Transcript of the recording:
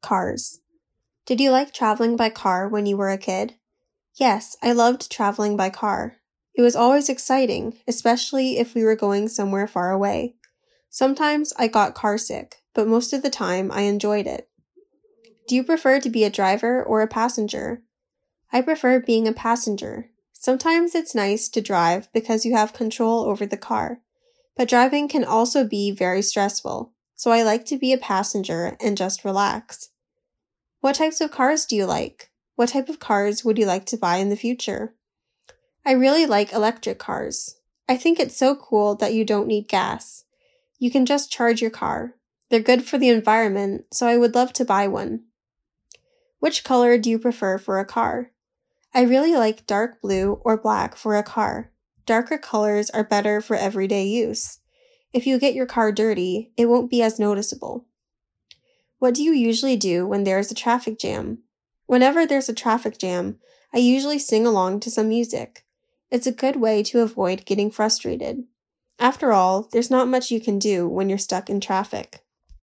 cars. Did you like traveling by car when you were a kid? Yes, I loved traveling by car. It was always exciting, especially if we were going somewhere far away. Sometimes I got carsick, but most of the time I enjoyed it. Do you prefer to be a driver or a passenger? I prefer being a passenger. Sometimes it's nice to drive because you have control over the car, but driving can also be very stressful, so I like to be a passenger and just relax. What types of cars do you like? What type of cars would you like to buy in the future? I really like electric cars. I think it's so cool that you don't need gas. You can just charge your car. They're good for the environment, so I would love to buy one. Which color do you prefer for a car? I really like dark blue or black for a car. Darker colors are better for everyday use. If you get your car dirty, it won't be as noticeable. What do you usually do when there's a traffic jam? Whenever there's a traffic jam, I usually sing along to some music. It's a good way to avoid getting frustrated. After all, there's not much you can do when you're stuck in traffic.